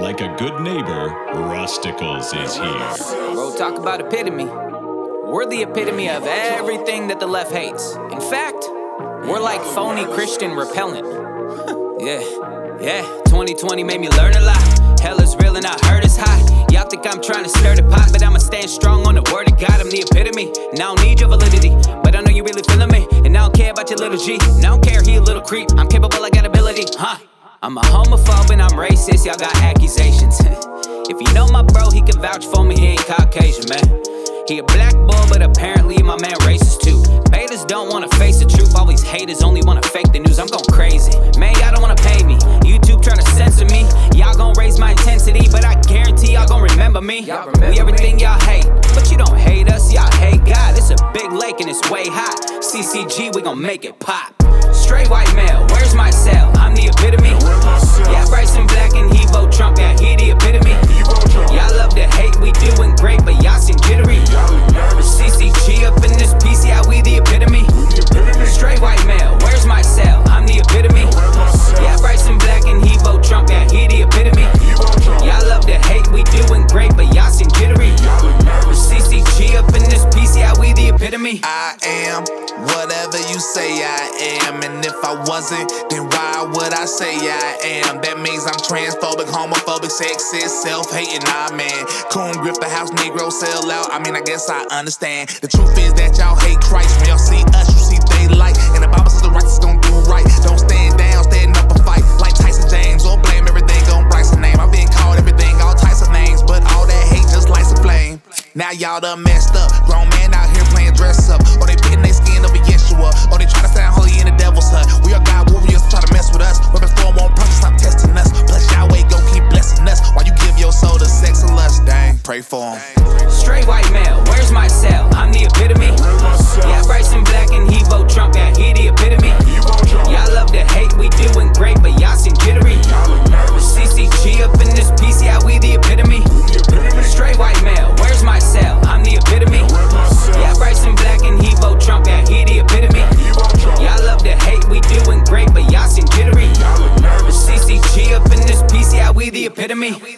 like a good neighbor, Rusticles is here. Bro, talk about epitome. We're the epitome of everything that the left hates. In fact, we're like phony Christian repellent. Yeah, 2020 made me learn a lot. Hell is real and I heard it's hot. Y'all think I'm trying to stir the pot, but I'ma stand strong on the word of God. I'm the epitome, and I don't need your validity, but I know you really feeling me. And I don't care about your little G, and I don't care he a little creep. I'm capable, I got ability, I'm a homophobe and I'm racist, y'all got accusations. If you know my bro, he can vouch for me, he ain't Caucasian, man. He a black bull, but apparently my man racist too. Betas don't wanna face the truth, all these haters only wanna fake the news. I'm going crazy, man, y'all don't wanna pay me. YouTube trying to censor me, y'all gon' raise my intensity, but I guarantee y'all gon' remember me. We everything y'all hate, but you don't hate us, y'all hate God. It's a big lake and it's way hot. CCG, we gon' make it pop. Straight white male, where's my cell? I'm the epitome. Yeah, Bryson Black and he vote Trump, yeah, he the epitome. Y'all love to hate, we doing great, but y'all seem jittery. CCG up in this piece, yeah, we the epitome. Straight white male, where's my cell? I'm the epitome. Yeah, Bryson Black and he vote Trump, yeah, he the epitome. Y'all love to hate, we doing great, but y'all seem jittery. CCG up in this piece, yeah, we the epitome. I am whatever you say I am, and if I wasn't, then why would I say I am? That means I'm transphobic, homophobic, sexist, self-hating, nah man. Coon grip the house, Negro sell out, I mean I guess I understand. The truth is that y'all hate Christ, when y'all see us, you see daylight. And the Bible says the righteous gon' do right. Don't stand down, stand up and fight, like Tyson James, or blame everything on Bryce's name. I've been called everything, all types of names, but all that hate just lights a flame. Now y'all done messed up, grown man out here playing dress up, or they pitting their skin over Yeshua, or they try to sound holy in the devil's hut. We are God warriors, try to mess with us. Weapons form won't purchase, stop testing us. Plus Yahweh gon' keep blessing us, while you give your soul to sex and lust. Dang, pray for him. Straight white male, where's my cell? I'm the epitome. Yeah, Bryson Black and he vote Trump, yeah, he the epitome. Y'all love to hate, we doing great, but y'all seem jittery. CCG up in this piece, yeah, we the epitome. Straight white male, where's my cell? I'm the epitome. Yeah, Bryson Black and he vote Trump, yeah, he the epitome. Y'all love to hate, we doing great, but y'all seem jittery. CCG up in this piece, yeah, we the epitome.